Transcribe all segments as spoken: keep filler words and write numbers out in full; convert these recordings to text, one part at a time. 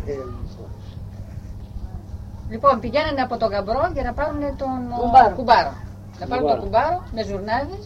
Λοιπόν, πηγαίνανε από τον Γαμπρό για να πάρουν τον κουμπάρο. κουμπάρο. Να πάρουν τον κουμπάρο με ζουρνάδες.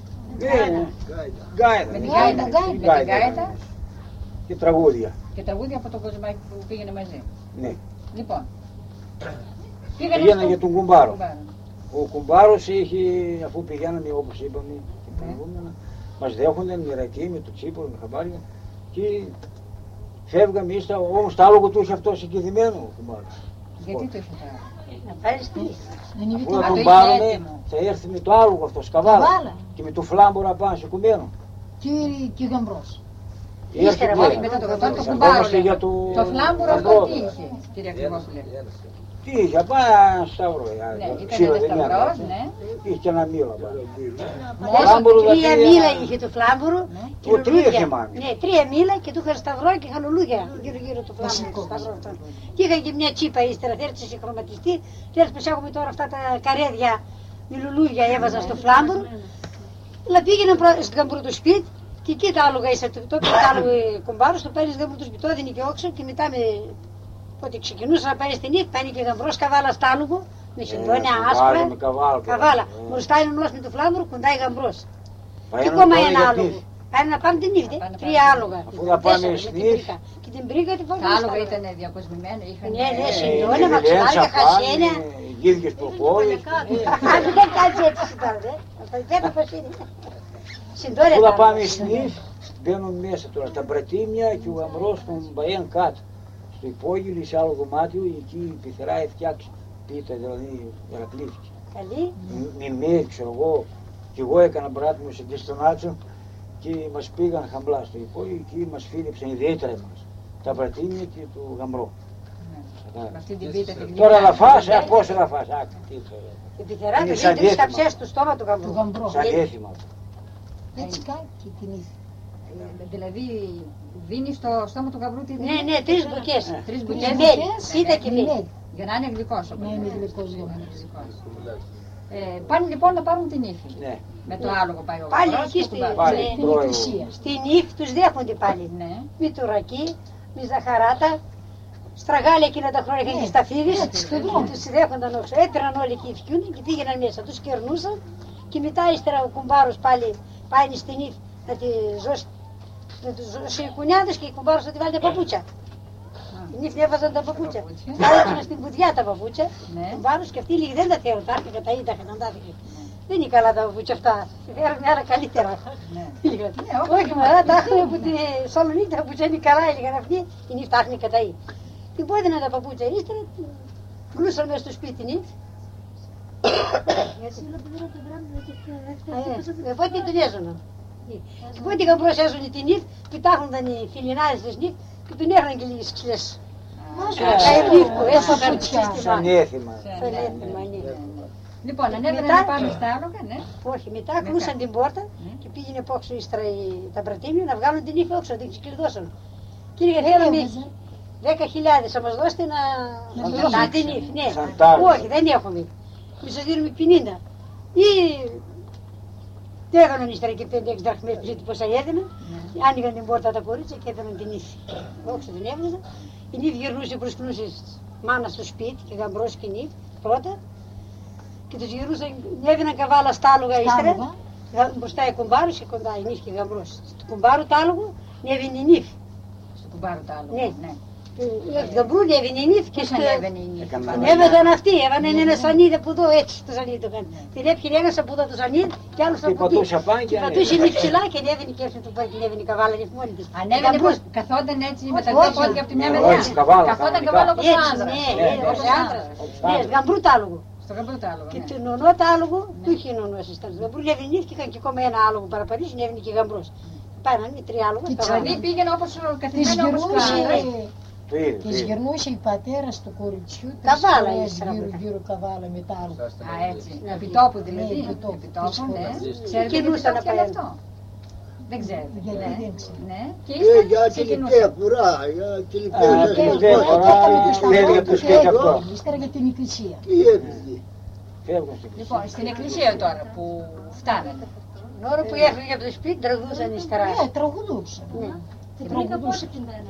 Γκάιτα. Με την γάιτα. Με την γάιτα. Και τραγούδια. Και τραγούδια από τον Κοσμάκη που πήγαινε μαζί. Ναι. Λοιπόν. Πήγαινε στο... για τον κουμπάρο. κουμπάρο. Ο κουμπάρος είχε, αφού πηγαίναμε όπως είπαμε και προηγούμενα, μας δέχονταν μοιρακοί με το τσίπρο, με χαμπάρια και φεύγαμε ύστα, όμως το άλογο του είχε αυτό συγκεκριμένο ο κουμπάρος. Γιατί το είχε πάρει? Να πάρεις τι. Αφού να τον πάρουμε θα έρθει με το άλογο αυτό, σκαβάλα και με το φλάμπορα πάνω σηκωμένο. Και Γαμπρός. Ύστερα όχι μετά το Γαμπρό, το κουμπάρο. Το φλάμπορο αυτό τι είχε, κύριε Ακριβόπουλε? Τι είχε, απάνω σταυρό. Ήταν ένα σταυρός, ναι. Είχε και ένα μήλο. Τρία μήλα είχε το φλάμπορο. Ο τρία είχε μάμι. Ναι, τρία μήλα και του είχαν σταυρό και είχαν λουλούδια γύρω γύρω το φλάμπορο. Και είχαν και μια τσίπα ύστερα, θέλει σε χρωματιστή. Θέλει πως έχουμε τώρα αυτά τα καρέδια με λουλούδια έβαζαν στο φλάμπορο. Αλλά πήγαιναν στον Γαμπρό το σπίτι και εκεί τα άλογα είσαι, το πήρε το άλογο κουμπάρος, το παίρνεις Γαμπρό το σπίτι, το έδινε και όξο και μετά με... Ότι ξεκινούσα να πάει στην νύχτα, πάει και Γαμπρός καβάλα στάλουγο, με συντόνια άσπρα, καβάλα. Μπροστά είναι όλος με το φλάμβρο, κοντάει Γαμπρός. Και ακόμα ένα άλογο. Πάνε να πάμε την νύχτα, τρία άλογα. Αφού να πάμε στην νύχτα. Και την μπρίκα τη φορά. Τα άλογα ήταν διακοσμημένα, είχαν... Ναι, ναι, συντόνια, μαξιλάρια, χασένια. Γύριες προπόλεις. Αν δεν κάτσε έτσι συντόνια, δεν το πως είναι. Συντόνια. Αφού να πάμε στην νύχτα, μπαίνουν μέσα τώρα τα μπρατήμια και ο Γαμπρός τον μπαέν κάτω. Στο υπόγειο, σε άλλο δωμάτιο, εκεί η πυθερά έφτιαξε πίτα, δηλαδή ερακλήθηκε. Καλή. Με με, ξέρω εγώ, και εγώ έκανα μπράτη μου σε Κιστονάτσο και μας πήγαν χαμπλά στο υπόγειο, εκεί μας φίλεψαν ιδιαίτερα εμάς, τα μπρατήμια και το Γαμπρό. Τώρα να φας, α, πόσο να φας, α, τι θέλω. Η πυθερά του γίνει τρεις καψές στο στόμα του Γαμπρού. Σαν έθιμα. Έτσι κάνει και την ήθη. Δηλαδή δίνει στο στόμα του Γαμπρού τη Ναι, ναι, τρεις μπουκές. Τρεις μπουκές. Πίτα και μέλι. Για να είναι γλυκός. Ναι, είναι γλυκός για να ε, πάνε λοιπόν να πάρουν την ύφη. Ναι. Με το άλογο πάει ο Πάλι Γαμπρός εκεί και στη, κουμπάρος. Πάλι, στην, πρόεδρο. στην ύφη τους δέχονται πάλι. Ναι. Με τουρακί, με ζαχαράτα, στραγάλια εκείνα τα χρόνια είχαν και στα φίδες. Τους δέχονταν όσο. Έτραν όλοι εκεί φκιούν και πήγαιναν μέσα. Τους κερνούσαν και μετά ύστερα ο κουμπάρος πάλι πάει στην ύφη να τη ζώσει. Να τους ζώσει οι κουνιάδες και οι κουμπάρος να τη βάλει τα παπούτσια. Οι νύφοι έβαζαν τα παπούτσια. Τα έβαζαν στην κουδιά τα παπούτσια. Κουμπάρος και αυτοί λίγοι δεν τα θέλουν. Τα έρθηκαν τα είδα, τα είδα. Δεν είναι καλά τα παπούτσια αυτά. Θέλουν άλλα καλύτερα. Όχι μωρά, τα έχουν από τη Σαλονίκη τα παπούτσια είναι καλά, έλεγαν αυτοί. Οι νύφοι τα έχουν κατά ή. Την πόδιναν τα παπούτσια ύστερα, γλούσαν μέσα στο σπίτι την νύφη. Πότε τον έζωναν. Και πότε Γαμπρός έζωνε την νύφη, πετάχονταν οι φιλινάδες της νύφη και τον έρναν και λίγες ξυλές. Καημνίφκο, έσω παπούτσια. Σαν έθιμα. Σαν έθιμα, ναι. Λοιπόν, ανέβαιναν να πάμε στα άλογα, ναι. Όχι, μετά κλείσαν την πόρτα και πήγαινε από όξω ύστερα τα μπρατήμια να βγάλουν την νύφη όξω, να την ξεκλειδώσουν. Κύριε, θέλουμε δέκα χιλιάδες, θα μας δώσετε να δώσουμε την νύφη. Ναι, όχι, δεν έχουμε. Εμείς σας δίνουμε πενήντα. Ή δεν έκαναν ύστερα και πέντε έξι δραχμές που ζήτη πόσα έδιναν. Άνοιγαν την πόρτα τα κορίτσια και έδιναν την νύφη. Όξω την έβγαζαν. Η νύφη γυρνούσε προς κλούσες μάνα στο σπίτι και Γαμπρός και νύφη πρώτα. Και τους γυρνούσαν, έβαιναν καβάλα στα άλογα ύστερα. Μπροστά η κουμπάρος και κοντά η νύφη και Γαμπρός. Στο κουμπάρο τ' άλογο έβαινε η νύφη. Στο κουμπάρο τ' άλογο, ναι. Του Γαμπρού έβαινε η νύφη και Πώς ανέβαινε η νύφη? την έβαζαν αυτοί, έβαναν ένα σανίδι από εδώ, έτσι το σανίδι το κάνουν. Την έπιανε ένας από εδώ το σανίδι και άλλος από εκεί. Και πατούσε η ψηλά και ανέβαινε και έφυγε το πάρει και ανέβαινε η καβάλα και μόνη της. Ανέβαινε πώς, καθόταν έτσι με τα δύο πόδια από τη μια μεριά. Καθόταν καβάλα όπως ο άντρας. Έτσι, ναι, ναι, Γαμπρού τ' άλογο. Στο Γαμπρού τ' άλογο, και ναι. του νονό τ' άλογο, του είχε νονός ήταν. Του Γαμπρού έβαινε νύφη και είχαν και ακόμα ένα άλογο παραπανήσει, έβαινε και Γαμπρός. Πάνε με τρία άλογα. Δηλαδή πήγαινε όπως καθημερινά όπως κάνανε. Της γυρνούσε η πατέρας του κοριτσιού καβάλα γύρω γύρω καβάλα με τα άλογα. Α, έτσι. Επιτόπου δηλαδή. Επιτόπου, ναι. Ξέρετε γιατί το έφτιανε αυτό? Δεν ξέρω. Γιατί δεν ξέρω. Ναι. Και για την τελευταία κουρά, για την τελευταία κουρά. Ύστερα για την εκκλησία. Τι έπαιζε? Λοιπόν, στην εκκλησία τώρα που φτάνανε. Ώρα που έφυγε από το σπίτι τραγουδούσαν ύστερα. Ναι, τραγουδούσαν. και τραγουδούσε.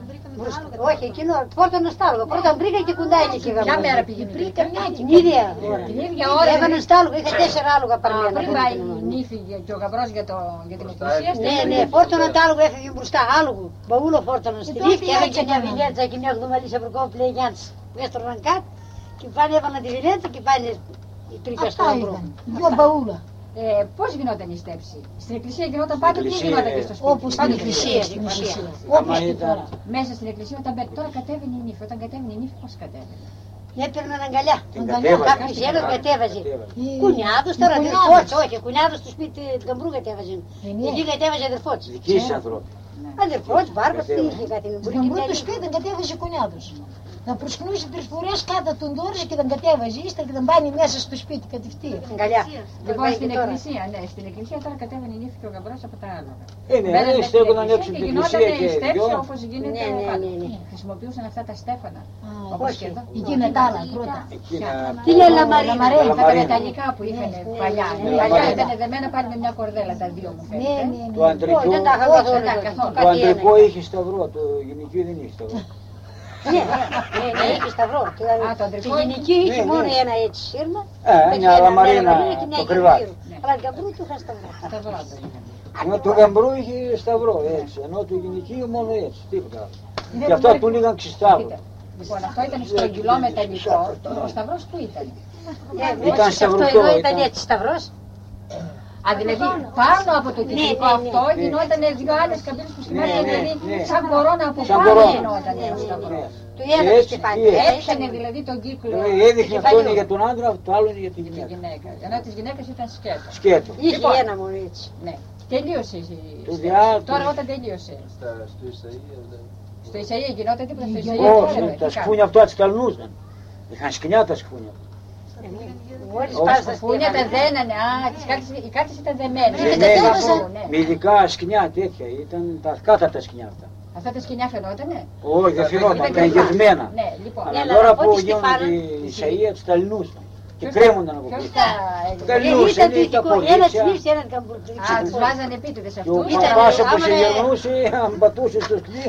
Όχι, εκείνο, πόρτα ένα στάλογο. Πρώτα βρήκα και κουντάει και φύγαμε. Ποια μέρα πήγε Πριν καμιά Την ίδια. Την ίδια ώρα. Έβαλε στάλογο, είχα τέσσερα άλογα παρμένα. Πριν πάει η νύφη και ο γαμπρός για, το, για την εκκλησία. Ναι, ναι, φόρτωνα τ' άλογο έφυγε μπροστά, άλογο. Μπαούλο φόρτωνα στη νύφη και έφυγε μια βινέτσα και μια γδουμαλή σε βρουκό πλέγιάντς. Έστρωναν κάτω και πάνε έβαλαν τη βινέτσα και πάνε οι τρύπες στο Αυτά γαμπρό. ήταν. Δυο μπαούλα. Ε, πώς γινόταν η στέψη? Στην εκκλησία γινόταν πάντα, τι εκκλησία, γινόταν ε, και στο σπίτι? Όπου στην Πάντα εκκλησία, στην στην εκκλησία. Άμα Όπως και ήταν- τώρα. Μέσα στην εκκλησία όταν μπαίνει. Τώρα κατέβαινε η νύφη. Όταν κατέβαινε η νύφη, πώς κατέβαινε? Έπαιρναν αγκαλιά. Την Αγκαλιά, κατέβαζε. Κάποιος έλεγε κατέβαζε. Η- Κουνιάδος η τώρα, κουνιάδος. αδερφός, όχι, κουνιάδος του σπίτι του γαμπρού κατέβαζε. Ε, ναι. Εκεί κατέβαζε αδερφός. Δική σας ανθρώπη. Αδερφός, μπάρμπας, τι είχε κάτι. Στον Μπορεί και γαμπρό μια του σπίτι δεν κατέβαζε κουνιάδος. Να προσκυνούσε τρεις φορές κάτω τον τόριζε και τον κατέβαζε ύστερα και τον πάνει μέσα στο σπίτι κατευθείαν. αγκαλιά. Λοιπόν, Πάει στην και τώρα. εκκλησία, ναι, στην εκκλησία τώρα κατέβαινε η νύφη και ο γαμπρός από τα άλογα. Ε, ναι, Μπαίνανε ναι, στην στέκονταν εκκλησία έξω από και την γινόταν εκκλησία η και στέψη δυο. όπως γίνεται Ναι, ναι, πάντα. ναι, ναι. Χρησιμοποιούσαν αυτά τα στέφανα. Α, Όπως όχι. και εδώ. Εκείνα τα άλλα πρώτα. Εκείνα. Τι λέει λαμαρίνα. Λαμαρίνα, αυτά τα Λαμαρίνα. μεταλλικά που είχαν ναι, παλιά. ναι, ναι, Παλιά ναι. ήταν δεμένα πάλι με μια κορδέλα τα δύο μου Ναι, φαίνεται. ναι, Το ναι. αντρικό, Όχι, δεν τα είχα Όχι, καθόλου. δεν τα καθόλου. το Κάτι αντρικό ένα. είχε σταυρό, το γυναικείο δεν είχε σταυρό. Ναι, ναι, ναι, είχε σταυρό. Και Α, το αντρικό η γυναική είχε Ναι, μόνο ναι. ένα έτσι σύρμα. Ε, με μια ένα λαμαρίνα, λαμαρίνα και μια το γύρω κρεβάτι. γύρω. Αλλά την γαμπρού του είχαν σταυρό. Σταυρό το είχαν. Ενώ το γαμπρού είχε σταυρό έτσι, ενώ το γυναικείο μόνο έτσι, τίποτα άλλο. Και αυτά του λέγαν ξιστάβρο. Κοίτα. Λοιπόν, αυτό ήταν στρογγυλό μεταλλικό. Ο σταυρός που ήταν? Ε, Ήταν όχι, σταυρωτό, αυτό εδώ ήταν ήταν. έτσι σταυρός. Α, δηλαδή πάνω από το τυπικό ναι, αυτό ναι. γινόταν δύο άλλες καμπύλες που σημαίνει Ναι, ναι, δηλαδή ναι. σαν κορώνα από Σαν πάνω κορώνα. γινόταν Ναι, ο ναι, σταυρός. Του έδωσε Έτσι, και πάλι. τι έτσι. Έπιανε δηλαδή τον κύκλο Ε, Έδειχνε αυτό είναι για τον άντρα, το άλλο είναι για τη τη γυναίκα. γυναίκα. Ενώ της γυναίκας ήταν σκέτο. Σκέτο. Είχε Λοιπόν. ένα μόνο έτσι. Ναι. Τελείωσε η Το στέψη. διάτο. Τώρα όταν τελείωσε. Στο Ισαΐα δεν. Στο Ισαΐα γινόταν τίποτα στο Όχι, Ισαΐα. τώρα, Όχι, ρε, τα τι σκούνια αυτά τις καλνούσαν. Είχαν σκουνιά τα σκούνια. Μόλις Όχι. πας κάνανε. στα Τα φούνια τα στέφανα. δένανε. Α, τις κάρτες, οι κάρτες ήταν δεμένες. Ναι, Και ναι, τα ναι. καθόλου, ναι. Με ειδικά σκοινιά τέτοια, ήταν τα κάταρτα σκοινιά αυτά. Αυτά τα σκοινιά φαινότανε. Όχι, δεν φαινόταν, Ήταν ήταν κρυφά. γευμένα. Ναι, λοιπόν. Αλλά αλλά τώρα από που ό,τι γίνονται στεφάναν, οι Ισαΐα τις τα λυνούσαν. Και Ποιος κρέμονταν από Ποιος πίσω. τα Ε, έλεγε? Καλούς. Ήταν είναι τουητικό, τα ένα κορίτσια. τσιμίς και έναν καμπουρ. Α, τους βάζανε επίτηδες Και ο αυτούς. Ήταν- παπάς όπως άμα σε είναι- γερνούσε, αν πατούσε στο σκλί.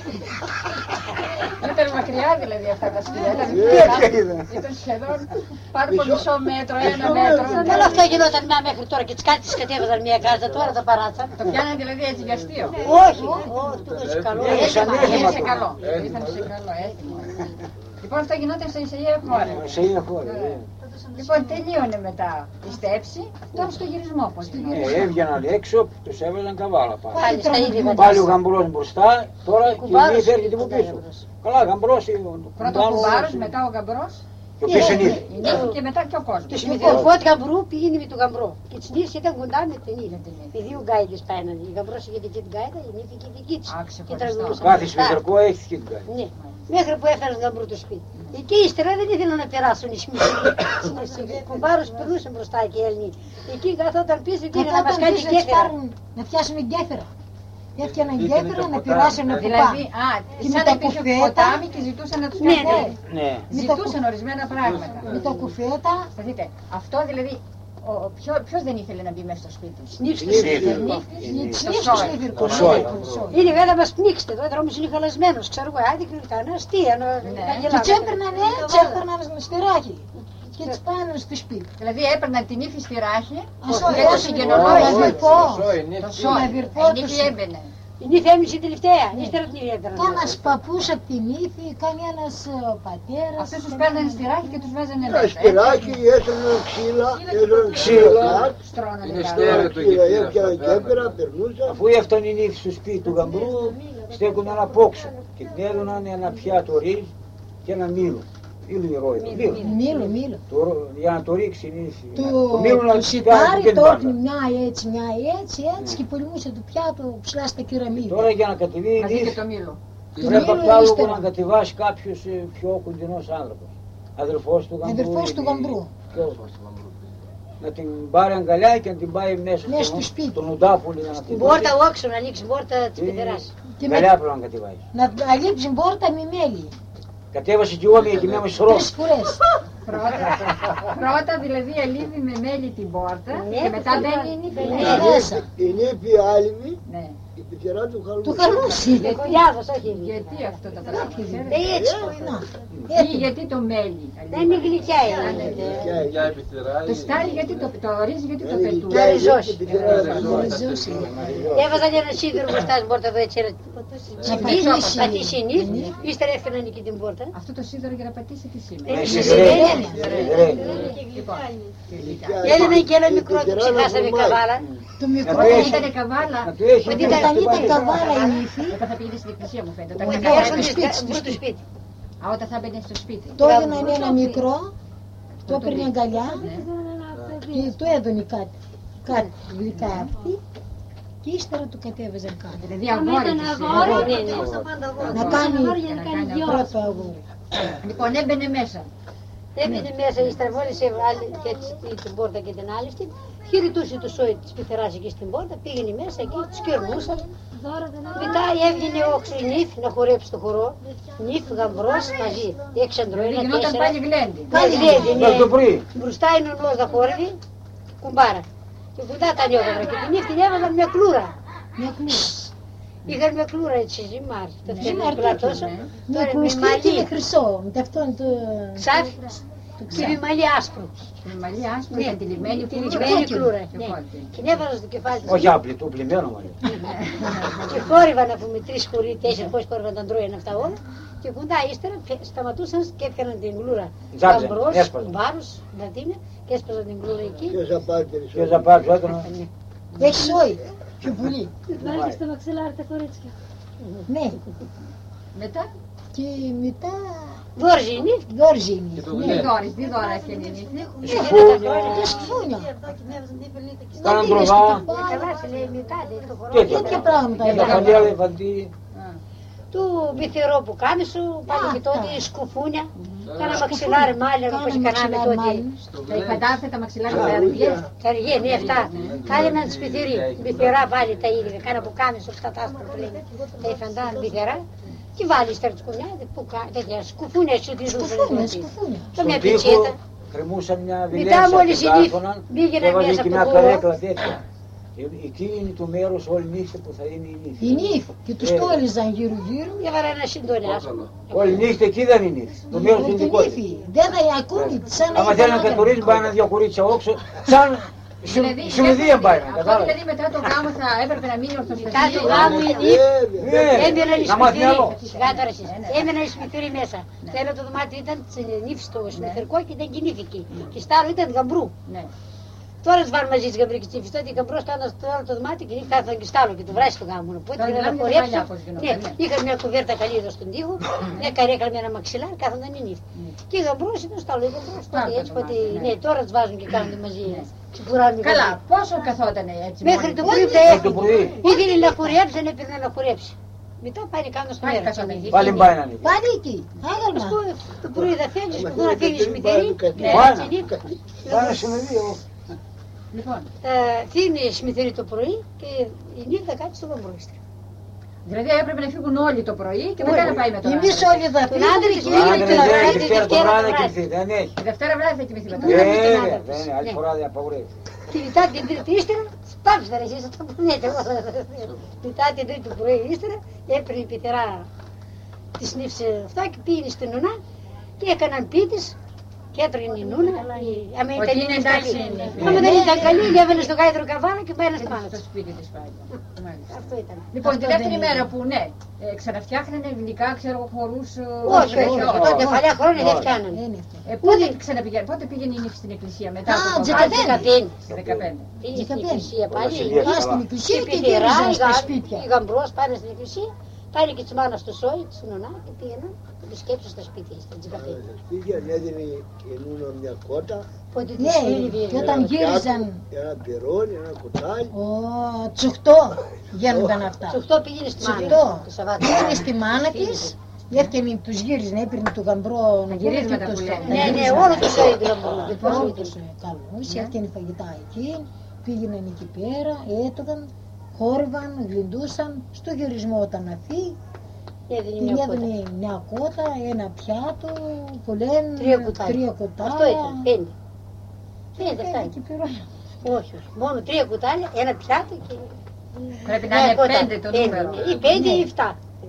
Ήταν μακριά δηλαδή αυτά τα σκυλιά. Δηλαδή, Τέτοια είδα. ήταν σχεδόν πάνω από μισό μέτρο, ένα μέτρο. Όλο αυτό γινόταν μια μέχρι τώρα και τις κάτι τις κατέβαζαν μια κάρτα, τώρα τα παράτσα. Το πιάνανε δηλαδή έτσι για αστείο. Όχι, όχι, του έδωσε καλό. Ε, έτσι, σαν μα, έτοιμα Ήρθε το. καλό. Έτοιμο. Ήρθαν σε καλό, έτοιμο. Λοιπόν, αυτό γινόταν στο Ισαΐα χώρα. Ισαΐα χώρα. ε. Λοιπόν, τελείωνε μετά η στέψη. Τώρα στο γυρισμό πώς γινόταν. Ε, Έβγαιναν έξω, τους έβαζαν καβάλα πάλι. Πάλι στα ίδια Πάλι ο γαμπρός μπροστά, τώρα και η κουμπάρος νύφη έρχεται από ήταν πίσω. γαμπρός. Καλά, γαμπρός είναι ο Πρώτο ο κουμπάρος, μετά ο γαμπρός, Και ο πίσω Ε, νύφη. η νύφη και μετά και ο Και κόσμος. με την φώτη γαμπρού πήγαινε με τον γαμπρό. Και τις νύφες ήταν κοντά με την Με ίδια. την ίδια. Οι δύο γκάιδες παίνανε. Η γαμπρός είχε δική την γκάιδα, η νύφη είχε δική της. Α, Και ξεχωριστά. τραγουδούσαν. Κάθε μπροστά. σφυδερκό έχει και την κάνει. Ναι. Μέχρι που έφεραν τον γαμπρού του σπίτι. Εκεί ύστερα δεν ήθελαν να περάσουν οι σμίσεις. Ο κουμπάρος περνούσε μπροστά και οι Έλληνοι. Εκεί καθόταν πίσω και ήθελε να μας κάνει κέφυρα. Να πιάσουν γέφυρα. Έφτιαναν Ήτανε γέφυρα το να ποτάμι. περάσουν από Δηλαδή, πάνω. α, Και σαν με να τα υπήρχε κουφέτα. ποτάμι και ζητούσαν να τους Ναι, κάνουν. Ναι. Ζητούσαν ορισμένα πράγματα. Με τα κουφέτα. Θα δείτε, αυτό δηλαδή, ο, ο, ποιο, ποιος δεν ήθελε να μπει μέσα στο σπίτι. Σνίφς του Σνίφ. σπίτι. Νύφης, Σνίφ το στο σόι. σνίφιρκο. Το σόι. Είναι βέβαια να μας πνίξετε, εδώ ο δρόμος είναι χαλασμένος, ξέρω εγώ, άντε κρυφτά, είναι αστεία, να να Και γελάμε. τις έπαιρναν έτσι, έπαιρναν με σφυράκι. Και τις πάνε στο σπίτι. Δηλαδή έπαιρναν την ύφη στη ράχη Αυτό, και το έτσι, συγγενολόγιο. το αδερφό. Το Το σόι. αδερφό Η του νύφη σου. έμπαινε. Η νύφη έμεισε τελευταία, ύστερα την ίδια έπαιρναν. Κάνας παππούς απ' την ύφη, κανένας ε, πατέρας. Αυτούς τους παίρνανε στη ράχη και τους βάζανε Ένα μέσα. σπυράκι, έσαναν ξύλα, έσαναν Ξύλα. κάτω. Στρώνανε Είναι τα- στέρεο το Ξύλα, γεφύρα έπιανα αυτά, κέφυρα, πράγματα. περνούσα. Αφού έφτανε η νύφη στο σπίτι του γαμπρού, στέκουν ένα πόξο και την έδωναν ένα πιάτο ρύζ και ένα μήλο. Μήλο νερό ήταν. Μήλο. Μήλο, μήλο. Το ρο- Για να το ρίξει η νύφη. Το, Το μήλο να το της σιτάρι κάνει και την το πάντα. έπνε μια έτσι, μια έτσι, έτσι και πολυμούσε το πιάτο ψηλά στα κυραμίδια. Τώρα για να κατεβεί η Μαζί και νύφη το μήλο. Το πρέπει μήλο από το άλλο ύστερα. να κατεβάσει κάποιος ε, πιο κοντινός άνθρωπος. Αδερφός του γαμπρού. Αδερφός του ή- γαμπρού. ποιος. Να την πάρει αγκαλιά και να την πάει μέσα Μέσα στον- στο σπίτι. στον ουντάπουλη να Την την πόρτα όξω να ανοίξει, πόρτα της Ε, πετεράς. Και με- Αγκαλιά πρέπει να κατεβάσει. Να αλείψει πόρτα με μέλι. Κατέβασε και εγώ μια και μια με σωρό. Τρεις φορές. Πρώτα, πρώτα δηλαδή αλείβει με μέλι την πόρτα Ναι, και μετά θα μπαίνει η βάλει. νύφη. Ναι. μέσα. Μέσα. Η νύφη άλυμη, Ναι. η την πιτηρά του Χαρμούση. Του Χαρμούση. Γεκολιάδος, όχι. Γιατί αυτό το πράγμα. Ε, έτσι. Ή γιατί το μέλι. Δεν είναι γλυκιά είναι. Για επιθυρά. Το στάρι γιατί το, το ρύζι γιατί το πετούν. Να ριζώσει. Ριζώσει. Έβαζαν ένα σίδερο μπροστά στην πόρτα εδώ έτσι. Να πατήσει, πατήσει η νύφη, ύστερα έφτιαναν εκεί την πόρτα. Αυτό το σίδερο για να πατήσει τι σήμερα. Ε, Εσύ, σιδερένια. Λοιπόν, Έλενα και ένα μικρό του ξεχάσαμε καβάλα. Το μικρό όταν ήταν. ήταν καβάλα, Ότι Όταν ήταν ήταν καβάλα η νύφη, όταν θα πήγαινε στην εκκλησία μου φαίνεται. Όταν Όχι, έκανε- στο σπίτι, στο στο σπίτι. σπίτι. Α, όταν θα μπαινε στο σπίτι. το έδιναν ένα μικρό, το έπαιρνε αγκαλιά και του έδωνε κάτι, κάτι γλυκά αυτή και ύστερα του κατέβαζαν κάτι. Δηλαδή αγόρι της. Ναι, ναι. Να κάνει Να κάνει πρώτο αγόρι. Λοιπόν, έμπαινε μέσα. Έμεινε μέσα, ύστερα μόλις έβαλε και έτσι την πόρτα και την άλλη αυτή, χαιρετούσε το σόι της πεθεράς εκεί στην πόρτα, πήγαινε μέσα εκεί, τους κερνούσαν. Μετά έβγαινε όξω η νύφη να χορέψει το χορό, νύφη, γαμπρός, μαζί, έξι αντροένα, Δηλαδή γινόταν τέσσερα. πάλι γλέντι. Πάλι γλέντι, Μέχρι το ναι. πρωί. Μπροστά είναι ο νόος να χόρευε, κουμπάρα. Και κοντά τα νιώδευρα και την νύφη την έβαζαν μια κλούρα. Μια κλούρα. Είχαν μια κλούρα έτσι, ζυμάρ. Τα φτιάχνει Ζυμάρ, πλατώσω. Μια Τώρα με κλουστή και με μαλλί, χρυσό. Με αυτόν το... ξάφι το και ξάφι. με μαλλί άσπρο. Με μαλλί άσπρο Ναι. και τη λιμένη Τη κλούρα. λιμένη κλούρα. Και ναι. κόλπη. Την έβαζα στο κεφάλι της. Όχι άπλη, το πλημμένο μάλλον. Και χόρευαν από με τρεις χωρί, τέσσερις πώς χόρευαν τα ντρόινα αυτά όλα. Και κοντά ύστερα πε- σταματούσαν και έφτιαναν την κλούρα. Τζάτζε, Γαμπρός, έσπαζαν. κουμπάρους, λατίνια και έσπαζαν την κλούρα εκεί. Ποιος θα πάρει Ποιος περισσότερο. θα πάρει το έτοιμο. Έχει σόι. Πιο πολύ. Ναι. Μετά, Και μετά Βόρζινη, δόρζινη. Και το τι γλέντι. δώρες, τι δώρα έφτιανε η νύφη. Και σκφούνια. Κάναν τροβά. καλά σε λέει μετά, λέει το χορό. Τέτοια. Τέτοια πράγματα Και τα ήταν. χαλιά λεφαντή. Του μπιθερό που κάνει σου, πάλι και τότε σκουφούνια. Κάνα μαξιλάρι μάλλον όπως Κάναμε κάναμε μαξιλάρι τότε. μάλλον. Στο Τα γλέντι. υπαντάφθη τα μαξιλάρια τα αργές. Καριέ, ναι, αυτά. Κάνε έναν σπιθυρί. Μπιθερά πάλι τα ίδια. Κάνα που κάνει σου αυτά τα άσπρα που λένε. Τα υφαντά μπιθερά. Και βάλει ύστερα τους κουνιάδες που κάνει τέτοια σκουφούνια σου τη Σκουφούνια, ζούσαν. σκουφούνια. Το μια Στον τοίχο πιτσέτα. κρεμούσαν μια Μετά βιλέσα μόλις και η νύφη κάρφωναν πήγαινε και έβαζε μέσα και από μια το χώρο. καρέκλα τέτοια. Ε, Εκεί είναι το μέρος όλη νύχτα που θα είναι η νύφη. Η νύφη. Και τους Ε. κόλληζαν γύρω-γύρω. Έβαλα ένα συντονιάσμα. Κόκαλο. Όλη νύχτα εκεί δεν είναι η νύφη. Το μέρος Με είναι την δικό της. νύφη. Δεν θα ακούνε. Σαν να Άμα ήταν θέλει να άγαλμα. κατορίζει πάει ένα δύο κορίτσια όξο. Σαν Σουηδία πάει να Αυτό κατάλαβε. δηλαδή μετά το γάμο θα έπρεπε να μείνει Μετά το ορθοστασία. γάμο η νύφη Ναι, έμεναν οι να μάθει σπιθυροί. άλλο. Σιγά τώρα εσείς. Έμεναν οι σπιθυροί μέσα. Το ένα το δωμάτιο ήταν της νύφης το σπιθυρικό και ήταν και η νύφη εκεί. Και στο άλλο ήταν γαμπρού. Ναι. Τώρα τους βάλουν μαζί της γαμπρή και της νύφης. Τότε η γαμπρός ήταν στο άλλο το δωμάτιο και η νύφη κάθονταν και στο άλλο και του βράσει το γάμο. Οπότε Τώρα για να μιλάμε για χορέψουν. παλιά πώς γινόταν, Ναι, ναι. είχαν μια κουβέρτα καλή εδώ στον τοίχο, μια καρέκλα με ένα μαξιλάρι, κάθονταν η νύφη. Και η γαμπρός ήταν στο άλλο. Η γαμπρός τότε Άλλο έτσι, το ότι μάτι, ναι. ναι, τώρα τους βάζουν και κάνουν μαζί. Ξεπουράνε Καλά, πόσο καθόταν έτσι Μέχρι μόνη το του? πρωί τα Μέχρι το έφυγε. πρωί. Ήθελε να χορέψει, δεν έπαιρνε να χορέψει. Μετά πάει κάτω στο Πάλι μέρο. καθόταν. Πάλι πάει να νύφη. Πάλι εκεί. Άγαλμα. Το πρωί θα φύγεις, που να φύγεις μητερή. Πάνε. Πάνε στο μεδίο. Λοιπόν, Θα φύγει η σμηθερή το πρωί και η νύχτα θα κάτσει στο γαμπρό. δηλαδή έπρεπε να φύγουν όλοι το πρωί και μετά να πάει με τον Εμείς άντρα. όλοι θα Τον άντρα φύγουμε και και η όλοι νύχτα Άντρες το δεν βράδυ, έχει, Δευτέρα το Δευτέρα βράδυ το να βράδυ. κοιμηθεί, δεν έχει. Τη Δευτέρα βράδυ θα κοιμηθεί με τον Ναι. άντρα. Ε, τον βέβαια, άντρα. δεν είναι, άλλη Ναι. φορά δεν απαγορεύει. Και μετά την τρίτη ύστερα, σπάψτε ρε εσείς αυτό που λέτε. Μετά την τρίτη πρωί ύστερα έπαιρνε η πειθερά της νύφης αυτά και πήγαινε στην νονά και έκαναν πίτες και έτρωγε η νούνα. η- Άμα Ότι ήταν η είναι νύφη εντάξει καλή. η νύφη. Άμα δεν ήταν καλή, έβαινε στο γάιδρο καβάλα και πάει να σπάνε. Στο σπίτι της πάλι. Μάλιστα. Αυτό ήταν. Λοιπόν, Αυτό τη δεύτερη δεν μέρα είναι. που ναι, ε, ξαναφτιάχνανε γλυκά, ξέρω εγώ, χορούς. ε, Όχι, όχι, όχι. Τότε παλιά χρόνια δεν φτιάνανε. Δεν είναι αυτό. Ε, πότε ξαναπηγαίνει, πότε πήγαινε η νύφη στην εκκλησία μετά Α, από το δεκαπέντε. δεκαπέντε. δεκαπέντε. Πήγε στην δεκαπέντε. εκκλησία πάλι. Βασιλεία. Πάνε στην καλά. εκκλησία Η και πειθερά, γύριζαν η στα γα- σπίτια. η γαμπρός πάνε στην εκκλησία, πάνε και της μάνας στο σόι, της νονά και πήγαιναν και τους σκέψουν στα σπίτια, στα τζικαπέντε. Στα σπίτια έδινε η νούνα μια κότα, Οπότε Ναι, τις φίλοι και όταν ένα γύριζαν, πιάτο, ένα πυρόνι, ένα κουτάλι. ο τσουχτό γίνονταν αυτά. Τσουχτό πήγαινε στη μάνα Τσουχτό. το Σαββάτο. Πήγαινε στη μάνα της, έφτιανε τους γύριζε, έπαιρνε του γαμπρό να γυρίσματα που λένε. Ναι, ναι, όλο το σόι του γαμπρού. Όλο το καλούς, έφτιανε φαγητά εκεί, πήγαιναν εκεί πέρα, έτρωγαν, χόρευαν, γλυντούσαν, στο γυρισμό όταν να φύγει, Έδινε την μια κότα. έδινε μια κότα, ένα πιάτο, που λένε Τρία κουτάλια. τρία κουτάλια. Αυτό ήταν, πέντε. Πέντε αυτά. Και πυρόνια. Όχι, όχι. Μόνο τρία κουτάλια, ένα πιάτο και Πρέπει να είναι πέντε το νούμερο. Ή πέντε ή εφτά.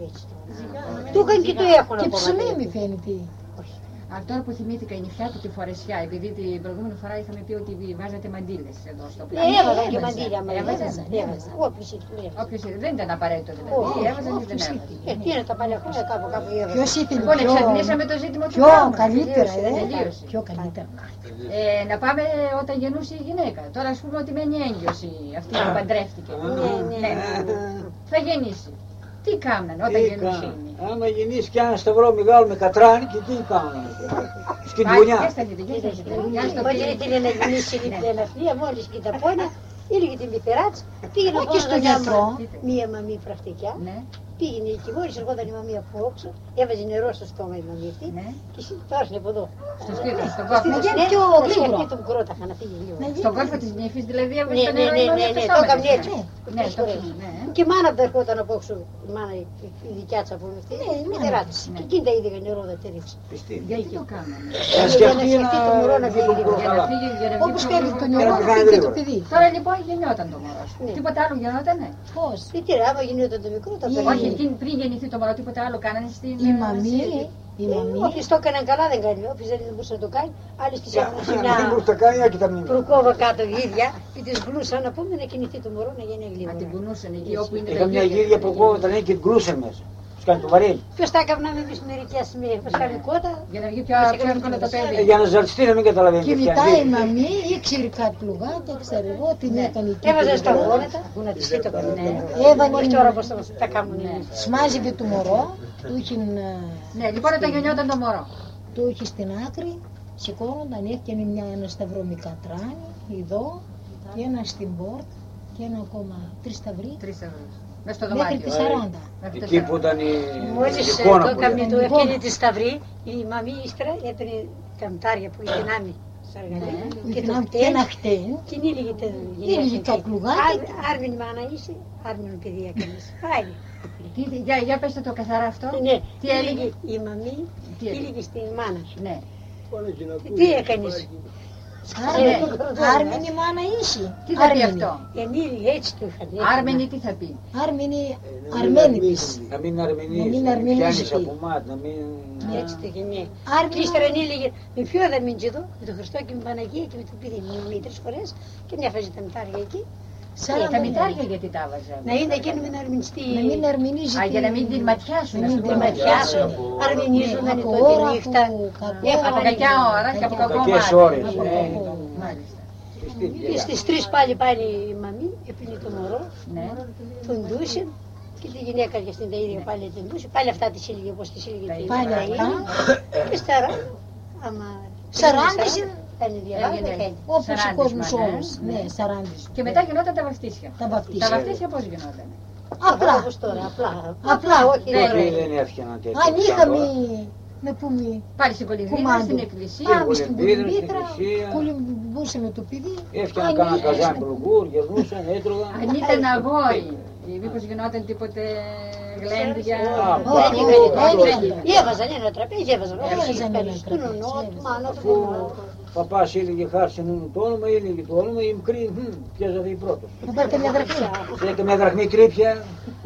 Του είχαν και το έχουν Και ακόμα. ψωμί μη φαίνεται. Αλλά τώρα που θυμήθηκα η νυχιά του τη φορεσιά, επειδή την προηγούμενη φορά είχαμε πει ότι βάζατε μαντήλες εδώ στο Ναι, πλάνο. έβαζαν και μαντήλια. Έβαζαν. Έβαζαν. Όποιος ήρθε. Όποιος ήρθε, δεν ήταν απαραίτητο δηλαδή. Έβαζαν ή δεν έβαζαν. Ε, τι είναι τα παλιά χρόνια, κάπου κάπου έβαζαν. Ποιος ήθελε Λοιπόν, πιο, εξαντλήσαμε το ζήτημα του πιο πράγματος. καλύτερα, ε. Τελείωσε. Πιο καλύτερα. Ε, να πάμε όταν γεννούσε η γυναίκα. Τώρα ας πούμε ότι μένει έγκυος η- αυτή που παντρεύτηκε. Ναι, ναι. Θα γεννήσει. Τι κάνανε όταν Τι γεννούσε κάνανε. η Άμα γεννήσει κι ένα σταυρό μεγάλο με κατράνι και τι κάνανε. Στην Πάει, γωνιά. και στα δείτε, και στα δείτε. Για στο Όταν πει. ήθελε να γεννήσει η πλεναφλία, μόλις και τα πόνια, έλεγε την μητερά της, πήγαινε Όχι πάνω στο να γιατρό. κάνει μία μαμή πρακτικιά. Ναι, Πήγαινε εκεί, μόλις ερχόταν η μαμή από όξω, έβαζε νερό στο στόμα η μαμή αυτή ναι. και πάρσνε από εδώ. Στο σπίτι, στον Στην κόρφο. Να ναι, γίνει πιο να γρήγορα. σκεφτεί τον κρότα, να φύγει λίγο. Να Στον κόρφο της νύφης δηλαδή έβγαλε Ναι, το ναι, νερό ναι, η ναι, μόνη ναι, στο το στόμα έκαμε της. έτσι. Ναι, Τρεις το φορές. ναι. Και η μάνα που ερχόταν από όξω, η μάνα η η δικιά της από αυτή, Ναι, η η μάνα μητέρα της. Ναι. Και εκείνη τα είδε νερό να τέριξε. Πιστή. Γιατί το κάνανε. Να Για να σκεφτεί σκεφτεί το μωρό να να φύγει βγει λίγο. Για να καλά. φύγει, για να βγει Όπως πιο κάνει γρήγορα. το να νερό, κάνει φύγει και το γρήγορα. παιδί. Τώρα λοιπόν γεννιόταν το μωρό. Ναι. Τίποτα άλλο γεννότανε. Πώς. Τι τι ρε, άμα γινόταν το μικρό, τα Η- παίρνει. Όχι, εκείνη πριν γεννηθεί το μωρό, τίποτα άλλο κάνανε στην. Η μαμή, η μαμή, Όποιος το έκαναν καλά δεν κάνει, όποιος δεν μπορούσε να το κάνει, άλλοι στις έκαναν σε Δεν μια μπορούσε να κάνει, άκη τα μνήμια. προκόβα κάτω η ίδια και τις γλούσαν να πούμε να κινηθεί το μωρό να γίνει Να την γλύβορα. κουνούσαν εκεί όπου είναι Είχα τα μια γύρια. γύρια που κόβονταν και την κρούσαν μέσα. Τους κάνει το βαρύνι. Ποιος τα έκαναμε εμείς μερικές σημεία, μας κάνει κότα. Για να βγει πιο πιο εύκολα το Ε, παιδί. Για να ζαλιστεί να μην καταλαβαίνει. και τι μετά φτιάχνει. η μαμή ήξερε κάτι λουγάκια, ξέρω εγώ, την έκανε εκεί. Έβαζε το στα νερό, γόνατα, που να της το κάνει. Έβαλε- Όχι τώρα πως θα μας τα κάνουν εμείς. Σμάζευε το μωρό, του είχε, Ναι, λοιπόν όταν γεννιόταν το μωρό. το είχε στην άκρη, σηκώνονταν, έφτιανε μια, ένα σταυρό με κατράνι, εδώ, και ένα στην πόρτα, και ένα ακόμα, τρεις σταυροί, Τρεις ευρώ. Μέσα στο μέχρι δωμάτιο. τις σαράντα. Μέχρι το Εκεί που τέσσερα. ήταν η Μόλις η ε, εικόνα το που έκαμε λέει. το λέει. ευκαιρία τη σταυρή, η μαμή ύστερα έπαιρνε καμτάρια που είχε νάμι στα αργαλεία και το Και χτένι ένα χτέν, και νύλιγε το Νύλιγε κάτι λουγάκι. Άρμιν μάνα είσαι, άρμιν παιδί έκανες. Πάει. Τι- Για, για πέστε το καθαρά αυτό. Ναι, Τι έλεγε. η μαμή, Τι έλεγε. έλεγε στην μάνα σου. Ναι. Τι έκανες. Άρμενη μάνα είσαι. Τι θα πει αυτό. Ενήλιγε έτσι το είχαν. Άρμενη τι θα πει. Άρμενη, Αρμένη της. Να μην αρμενείς, Να μην να μην αρμενείς πιάνεις τι. από μάτ, να μην... Έτσι το γεννέ. Και Άρμενη, ύστερα ενήλιγε με ποιο δεν μην τζιδώ, με τον Χριστό και με την Παναγία και με το παιδί μου. Με τρεις φορές και μια φάζει τα μητάρια εκεί. Ε, σαράντα τα μέρες. μητάρια γιατί τα βάζα. Να είναι εκείνο με να αρμινιστεί. Να μην αρμενίζει Α, για να την- μην την ματιάσουν. Να ας μην πούμε. την ματιάσουν. ματιάσουν. Αρμενίζουν Ναι, να είναι από τότε ώρα νύχτα. που κακό- Έχαναν Από κακιά ώρα και από κακό Κακές μάτι. ώρες, Από ε. κακό. Μάλιστα. Και στις τρεις πάλι πάλι η μαμή έπινε το μωρό, Ναι. τον ντούσε και τη γυναίκα για στην τα ίδια πάλι την ντούσε. Πάλι αυτά της έλεγε όπως της έλεγε την Πάλι Παναγία. αυτά. Και στάρα, άμα... Σαράντα Κάνει διαβάζει, Έγινε. κάνει. Όπως ο Σαράντισμα, κόσμος ναι. όλος. Ναι, σαράντα. Και μετά γινόταν τα βαφτίσια. Τα Τα βαφτίσια. βαφτίσια πώς γινόταν. Απλά. Όπως τώρα, απλά. Απλά. όχι Ναι, Τότε τώρα. δεν έφτιαναν τέτοια. Αν είχαμε, τώρα. να πούμε, Πάλι στην κολυμβήνα, κουμάντο, στην εκκλησία. πάμε στην Κολυμβίδα, στην κολυμβήτρα, εκκλησία. κολυμβούσαμε το παιδί. Έφτιαναν Αν κάνα είχε- καζάν μπλουγκούρ, γερνούσαν, έτρωγαν. Αν ήταν αγόρι, ή μήπως γινόταν τίποτε γλέντια. Α, Όχι, πα- δεν έκανε όχι. τίποτα. Έβαζαν ένα τραπέζι, έβαζαν όλα. Έβαζαν ένα Ευχαριστούν τραπέζι, ονό, έβαζαν. μάνα Αφού του. ο παπάς έλεγε χάρσε νου το όνομα, έλεγε το όνομα, η μικρή, μ, πιάζα δει πρώτος. Να πάρετε μια δραχμή. Σε και μια δραχμή τρίπια.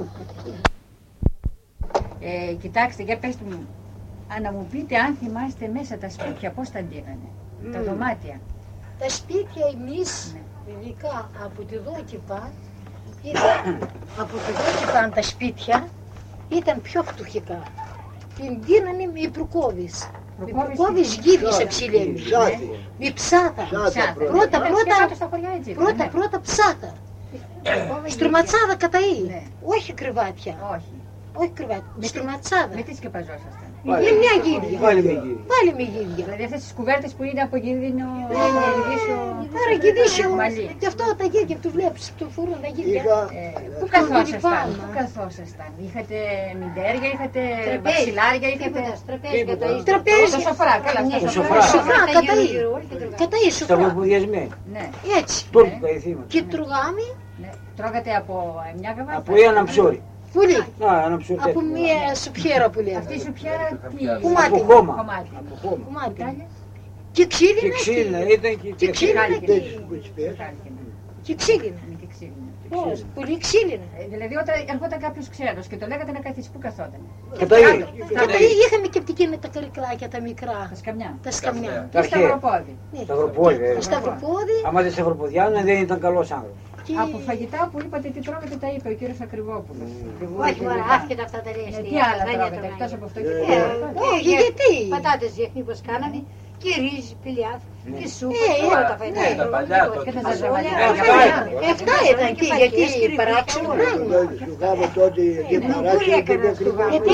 Ε, κοιτάξτε, για πέστε μου, α, να μου πείτε αν θυμάστε μέσα τα σπίτια πώς τα ντύγανε, τα δωμάτια. Τα σπίτια εμείς, Ναι. ειδικά από τη Δόκηπα, ήταν, από τη Δόκηπα τα σπίτια ήταν πιο φτωχικά. Την δίνανε με προκόβεις. Με Προκόβεις προκόβεις γύβεις αψιλέμι. Ψάθι. Με ψάθα. Ψάθα πρώτα. Πρώτα, Ε, πρώτα, και κάτω στα χωριά έτσι ήταν, πρώτα, ναι. πρώτα ψάθα. Προκόβεις Στρωματσάδα καΐ. Ναι. Όχι κρεβάτια. Όχι. Όχι κρεβάτια. Με στρωματσάδα. Με τι σκεπαζόσασταν. Με μια γύδια. Πάλι με γύρι. Πάλι με γύδια. Δηλαδή αυτές τις κουβέρτες που είναι από γύδινο Άρα γυδίσιο. μαλλί. Και αυτό τα γύδια που του βλέπεις, του φορούν τα γύδια. Είχα Ε, Πού καθόσασταν, Λιβάνα. πού καθόσασταν. Είχατε μυντέρια, είχατε Τραπέζι. βαξιλάρια, είχατε... Τίποτα, τραπέζι Τίποτα. κατά ίσο. Τραπέζι. Στο σοφρά, καλά, Ναι, στο στο σοφρά. σοφρά. Σοφρά, Τα κατά γύρω, ή. γύρω, όλοι και τρώγανε. Κατά ή Στα σοφρά. βουρβουδιασμένα. Ναι, Έτσι. Τούρκικα ηθήματα. Και τρώγαμε ναι. Τρώγατε από μια γαβάτα. Από ένα ψώρι. πολύ. Α, ένα ψώρι Από τέτοιο. μια σουπιέρα που λέμε. Αυτή σου πια τι... Κουμάτι. Από χώμα. Κομμάτι. Από χώμα. Κουμάτι. Κουτάλια. Και Και ξύλινα. ξύλινα ήταν και Και ξύλινα. Χάλκινα. τέτοιους κουτσπές. Χάλκινα. Και ξύλινα. Είναι και ξύλινα. Πώς, πολύ ξύλινα. Ε, Δηλαδή όταν ερχόταν κάποιος ξένος και το λέγατε να καθίσει, πού καθόταν? Και τα ίδια. Και τα είχαμε και από εκείνα τα καρικλάκια, τα μικρά, Τα σκαμιά. τα σκαμιά. Τα Και αρχαία. σταυροπόδι. Ναι. Σταυροπόδι, ε. Το σταυροπόδι Άμα δεν σταυροποδιάνε δεν ήταν καλός άνθρωπος. και... Από φαγητά που είπατε τι τρώγατε τα είπε ο κύριος Ακριβόπουλος. Όχι μόνο, άφηκε αυτά τα λέει. Ε, Τι άλλα τρώγατε εκτός από αυτό και Ε, τι άλλο? Όχι, γιατί. Πατάτες διεθνή πως κάναμε και ρύζι, πιλιάθ και σούπα Ε, και όλα τα ε, φαγητά. ναι, τα παλιά τότε. Και τα Φασόλια, ζαρζαβαλιά. Αυτά φαγητά. Αυτά ήταν και γιατί παράξενο πράγμα. Σου γάμο τότε και παράξενο και το κρυβό. Γιατί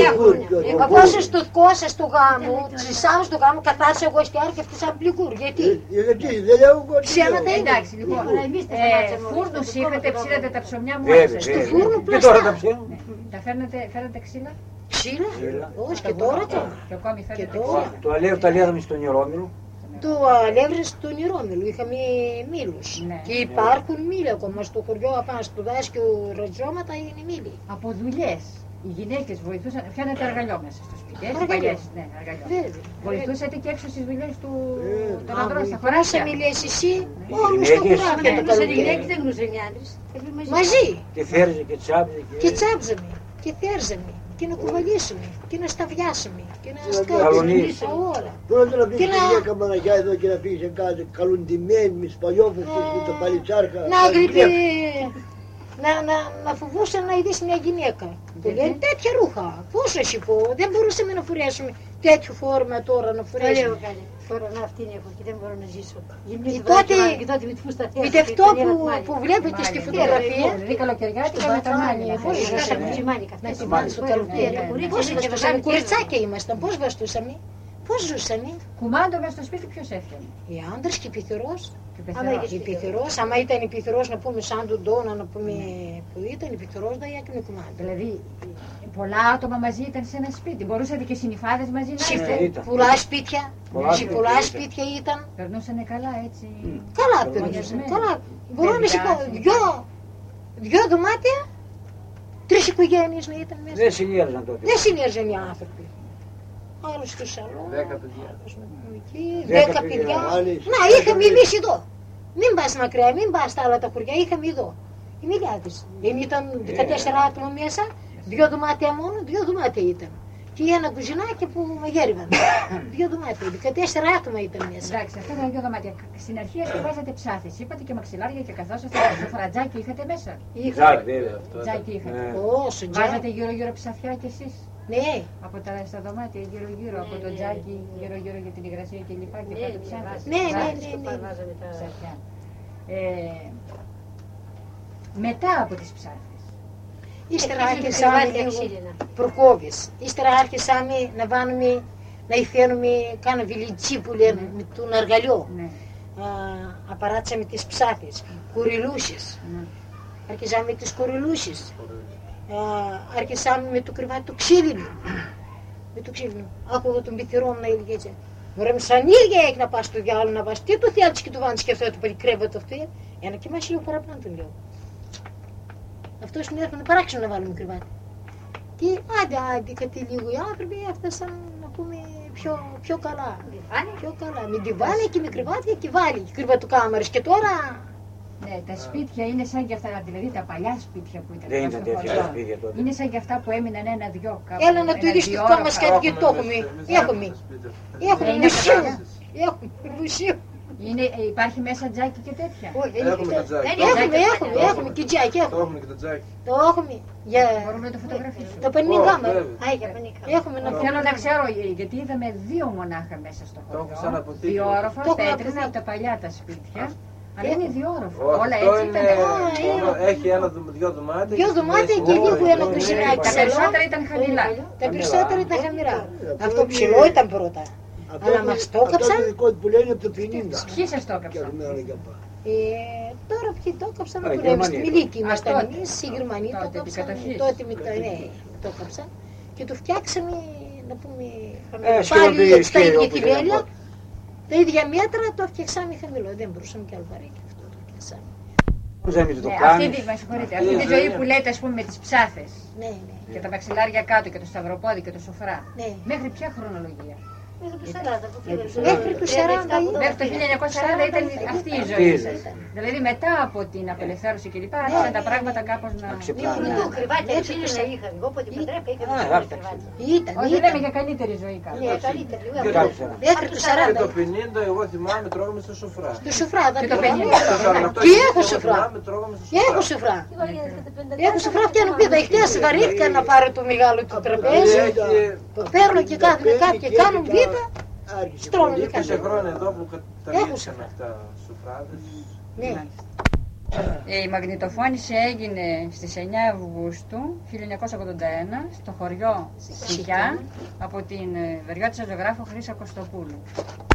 όπως στο κόσα του γάμου, στις άμμους του γάμου καθάρισα εγώ στη άρκη αυτή σαν πληγούρ. Γιατί Γιατί δεν λέω εγώ τι Ψέματα λέω. είναι. Εντάξει, λοιπόν, Αλλά εμείς τα ε, σταμάτησαμε όλοι. φούρνους Στο είχατε, δρόμο, ψήνατε το τα ψωμιά μου Βέβαια, άρχισες. βέβαια. φούρνο Και τώρα πλαστά. τα ψήνουν. Τα φέρνετε, φέρνετε ξύλα ξύλα, Ξύλα. όχι και τώρα ακόμα. και ακόμη Και φέρνετε τώρα. ξύλα. Το αλεύρι τα λέγαμε στον Ιερόμηρο. Το αλεύρι στον Ηρόμιλο, είχαμε μήλους. Ναι. Και υπάρχουν μήλοι ακόμα στο χωριό, απάνω σπουδάσει και ραδιώματα είναι μήλοι. Από δουλειές οι γυναίκες βοηθούσαν, φέρνετε αργαλιό μέσα στο σπίτι, έτσι, Αργαλιό. παλιές, ναι, αργαλιό. Βέβαια. Βοηθούσατε και έξω στις δουλειές του των Αν ανδρών στα βοηθούσαμε, χωράφια. λες εσύ, όλοι στο γυναίκες. χωράφι Δεν το γνωρούσαν οι καλοκαίρι. γυναίκες, δεν γνωρούσαν οι άντρες. Έπρεπε Μαζί. Και φέρζε και τσάπιζε. Και τσάψαμε, και θέρζαμε, και να κουβαλήσουμε, και να σταδιάσουμε, και να σκάψουμε. καλονίσουμε. Τα όλα. Πρώτα να πεις Και τη να- γυναίκα Μαναγιά εδώ και να πεις σε κάτι καλουντημένη με σπαλιόφευτες με το παλιτσάρκα. Να γρυπε... Να, να, να φοβούσε να ειδείς μια γυναίκα. Που λέει τέτοια ρούχα. Πώς να σου πω, δεν μπορούσαμε να φορέσουμε τέτοιο φόρμα τώρα να Το λέω φορέσουμε. καλή. Τώρα να αυτήν έχω και δεν μπορώ να ζήσω. Γυμνή Και του τότε- βράδυ και τότε με τη φούστα Με θέση. αυτό που, που βλέπετε στη φωτογραφία, Δηλαδή καλοκαιριάτικα με τα μάλια. Πώς Κάτω βαστούσαμε. από τσιμάνικα. Να θυμάμαι στο καλοκαίρι. ναι, ναι. Πώς βαστούσαμε, κοριτσάκια ήμασταν, πώς βαστούσαμε. Πώς ζούσαμε. Κουμάντο μέσα στο σπίτι ποιος έφτιανε? Οι άντρες και οι πυθυρός. Και Άμα πεθερός. είχες Η πυθυρός, άμα ήταν η πυθυρός να πούμε σαν τον Ντόνα, να πούμε που ήταν η πυθυρός, δεν έκανε κουμάντο. Δηλαδή πολλά άτομα μαζί ήταν σε ένα σπίτι. Μπορούσατε και συνυφάδες μαζί να Συ- είστε. ήταν. Πολλά σπίτια, Πολλά σε σπίτια πολλά ήταν. σπίτια ήταν. Περνούσανε καλά έτσι. Καλά Καλά, περνούσαν, ναι. καλά. Μπορώ να σου πω, Παιδιά, δυο, δυο δωμάτια, τρεις οικογένειες να ήταν μέσα. Δεν συνήθιζαν τότε. Δεν συνέβαιναν οι άνθρωποι. Άλλος στο σαλόν, Δέκα παιδιά. άλλος να πούμε εκεί, Δέκα δέκα παιδιά. παιδιά. Άλλοι- Να, είχαμε εμείς εδώ. Μην πας μακριά, μην πας στα άλλα τα χωριά, είχαμε εδώ. Οι μιλιάδες. Εμείς ήταν δεκατέσσερα άτομα μέσα, δύο δωμάτια μόνο, δύο δωμάτια ήταν. Και ένα κουζινάκι που μαγείρευαν. Δύο δωμάτια, δεκατέσσερα άτομα ήταν μέσα. Εντάξει, αυτά τα δύο δωμάτια. Στην αρχή ασκευάζατε ψάθες. Είπατε και μαξιλάρια και καθόσαστε στο φρατζάκι είχατε μέσα. Τζάκ, βέβαια. Τζάκι είχατε. Ναι. Όσο τζάκι. Βάζατε γύρω-γύρω ψαθιά κι εσείς. Ναι, Από τα στα δωμάτια γύρω-γύρω, από το τζάκι γύρω-γύρω για την υγρασία και λοιπά και Ναι, πάτε ναι, ψάθες. βάζετε. ναι, ναι, Βάζετε ναι, ναι. Βάζαμε τα... ψαθιά. Ε, μετά από τις ψάθες. Ύστερα Αρχίζουν άρχισαμε κρεβάτια λίγο ξύλινα. προκόβεις. Ύστερα άρχισαμε να βάλουμε, να υφαίνουμε, κάνα βιλιτσί που λέμε, με τον αργαλιό. Ναι, Α, απαράτσαμε τις ψάθες, κουριλούσες. ναι. Αρχισάμε τις κουριλούσες. Α, Αρχισάμε με το κρεβάτι του ξύλινου. Με το ξύλινο. Άκουγα τον πυθυρό μου να έλεγε έτσι. Μωρέ, σαν ίδια έχει να πας στο διάλογο να πας. Τι το θέλεις και το βάνεις και αυτό, το περικρέβεται αυτό. Ένα και μας λίγο παραπάνω τον λέω. Αυτός μου έρχονται παράξενο να βάλουμε κρεβάτι. Και άντε, άντε, κάτι λίγο οι άνθρωποι έφτασαν να πούμε πιο, πιο καλά. Πιο καλά. Με διβάνια και με κρεβάτια και βάλει και κρεβατοκάμαρες. Και τώρα Ναι, τα σπίτια είναι σαν και αυτά, δηλαδή τα παλιά σπίτια που ήταν. Δεν εδώ ήταν στο τέτοια χωριό. τα σπίτια τότε. Είναι σαν και αυτά που έμειναν ένα-δυο κάπου. έλα να του είδεις το ένα-δυο μας όροφα. κάτι και το έχουμε. Έχουμε. Έχουμε Είναι μουσείο. καλά. Έχουμε μουσείο. Είναι, ε, υπάρχει μέσα τζάκι και τέτοια. Όχι, δεν Έχουμε είχε. το τζάκι. Δεν Το Έχουμε, είχε. έχουμε, έχουμε και τζάκι, Το έχουμε. έχουμε και το τζάκι. Το έχουμε. Για Μπορούμε να το φωτογραφίσουμε. το πανικάμαρο. βέβαια. Α, είχε πανίκα. Έχουμε να Θέλω πούμε. να ξέρω, ε, γιατί είδαμε δύο μονάχα μέσα στο Το έχω χωριό. σαν αποθήκη. Δύο όροφα, Το έχω πέτρινα αποθήκη. από τα παλιά τα σπίτια. Αλλά είναι δύο όροφα. Όχι, Όλα αυτό έτσι είναι, ήταν. μόνο- έχει ένα, δω- δυο δωμάτια. Δυο και στη δωμάτια μέση και είναι- λίγο ένα είναι- κουζινάκι. Τα Σαλόν. περισσότερα ήταν χαμηλά. Τα περισσότερα ήταν χαμηλά. Αυτό Αυτό είναι- ψηλό ήταν πρώτα. Αυτό Αλλά είναι- μας το αυτό έκαψαν. το δικό του που λένε από το πενήντα. Ποιοι σας το Και έκαψαν? αρχιμένα για πάνω. Ε, τώρα ποιοι το έκαψαν Α, που λέμε Γερμανοί. στη Μιλίκη Α, ήμασταν τότε. εμείς, οι Γερμανοί το Τότε, την έκαψαν, κατοχή. τότε με τα, ναι, το έκαψαν και το φτιάξαμε, να πούμε, Ε, σχεδόν πάλι το στα ίδιο ίδια όπως κυμέλια, ήταν τα ίδια μέτρα το φτιάξαμε χαμηλό, δεν μπορούσαμε κι άλλο βαρύ και αυτό το φτιάξαμε. Μπορούσαμε να το Ναι, αυτή κάνεις. τη, με συγχωρείτε, αυτή τη ζωή που λέτε, ας πούμε, με τις ψάθες Ναι, ναι, και τα μαξιλάρια κάτω και το σταυροπόδι και το σοφρά. ναι. Μέχρι ποια χρονολογία? Μέχρι του σαράντα που Μέχρι πήγαμε. μέχρι του σαράντα ή- Μέχρι το χίλια εννιακόσια σαράντα ήταν αυτή η ζωή σας. Δηλαδή μετά από την απελευθέρωση κλπ. Άρχισαν τα πράγματα κάπως να... ξεπλάνε. Πρωτού κρεβάτια Μέχρι ψήλινα τους- είχαμε. Εγώ από την Πατρέπα είχα Α, δύο άρχισε. κρεβάτια. Ήταν, Όχι, λέμε ήταν. για καλύτερη ζωή κάπου. Ναι, καλύτερα. λίγο Και από- το- Μέχρι του Και σαράντα. το πενήντα εγώ θυμάμαι τρώγαμε στο σοφρά. Το σοφρά, δεν Και το πήγαμε. πενήντα. Το σαράντα οκτώ Τι εγώ έχω σοφρά. θυμάμαι, τρώγαμε στο Και έχω σοφρά. σοφρά. Έχω σοφρά φτιάχνω πίτα. Χτες βαρύθηκα να πάρω το μεγάλο του τραπέζι. Έχει Το παίρνω και κάθομαι κάποιοι και κάνουν πίτα. Άρχισε Στρώμε πολύ. με είκοσι χρόνια εδώ που καταργήθηκαν σοφρά. αυτά σοφράδες. Ναι. Ε, Η μαγνητοφώνηση έγινε στις εννιά Αυγούστου χίλια εννιακόσια ογδόντα ένα στο χωριό Σικιά από την ε, βεριώτισσα ζωγράφο Χρύσα Κωστοπούλου.